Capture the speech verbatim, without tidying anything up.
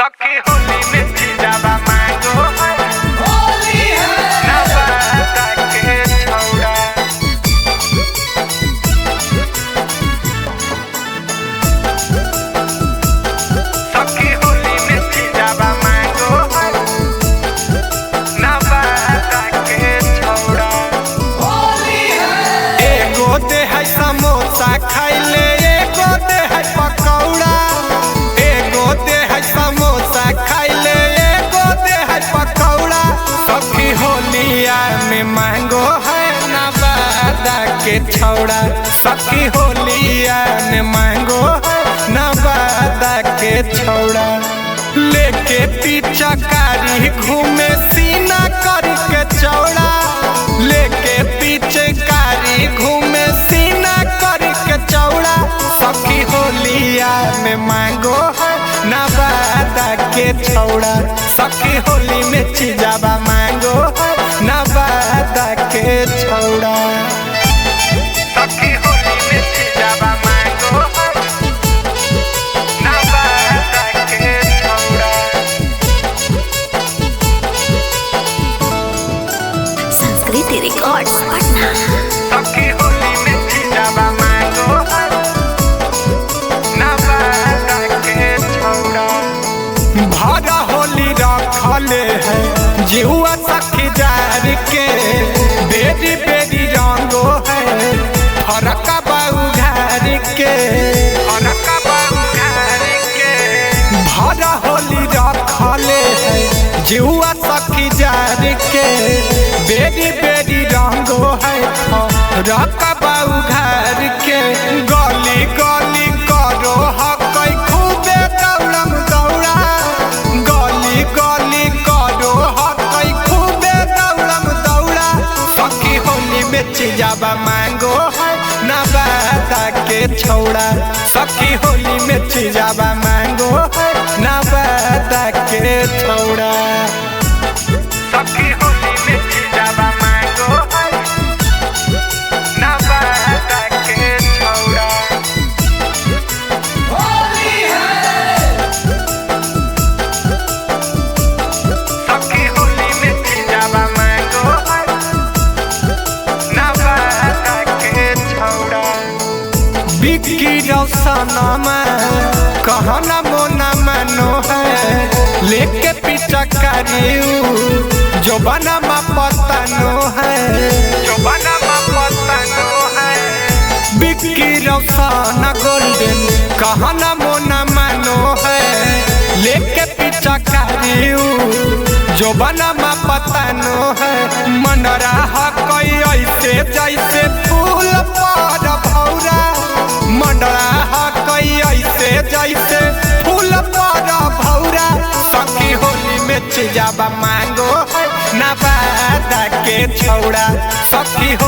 सखी होली में जीजाबा मांगो होली है नवादा के छौड़ा। सखी होली में जीजाबा मांगो नवादा के छौड़ा। होली है एगो दे है समोसा खाइले एगो दे है पकौड़ा। एगो दे है समोसा खाइले एगो दे है पकौड़ा। सखी होलिया में मांगो है नवादा के छौड़ा। सखी होलिया में मांगो है नवादा के छौड़ा। लेके पीछा कारी घूमे सीना करके चौड़ा। लेके पीछे कारी घूमे सीना करके चौड़ा। सखी होलिया में मांगो है नवादा के छौड़ा। सखी होली में जीजाबा मांगो है नवादा के छौड़ा। सखी होली में जीजाबा मांगो है नवादा के छौड़ा। संस्कृति रिकॉर्ड्स पटना। सखी होली में जीजाबा मांगो है नवादा के छौड़ा। भरा होली रखले है जीवा सखी जार के। बेरी बेरी रंगो है फरका बाऊ घर के। फरका बाऊ घर के भरा होली रखले है जीवा सखी जार के। बेरी बेरी रंगो है फरका बाऊ घर के। गली गली करो हकई खूबे दौड़म दौड़ा। गली गली करो हकई खूबे दौड़म दौड़ा। सखी होली में जीजाबा मांगो है नवादा के छौड़ा। सखी होली में जीजाबा मांगो है नवादा के छौड़ा। सखी होली में जीजाबा मांगो है नवादा के छौड़ा। होली है सखी होली में जीजाबा मांगो है नवादा के छौड़ा। बिक्की रौशनमा कहना मोना मानो है। लेके पीछा करियो जो बना मा पतनो है। जो बना मा पतनो है बिक्की रौशना गोल्डन कहना मोना मानो है। लेके पीछा करियो जो बना मा पतनो है। मन रहा कोई ऐसे जैसे फूल पर भौरा। मन रहा कोई ऐसे जैसे फूल पर भौरा। सखी होली में जीजाबा मांगो है नवादा के छौड़ा। सखी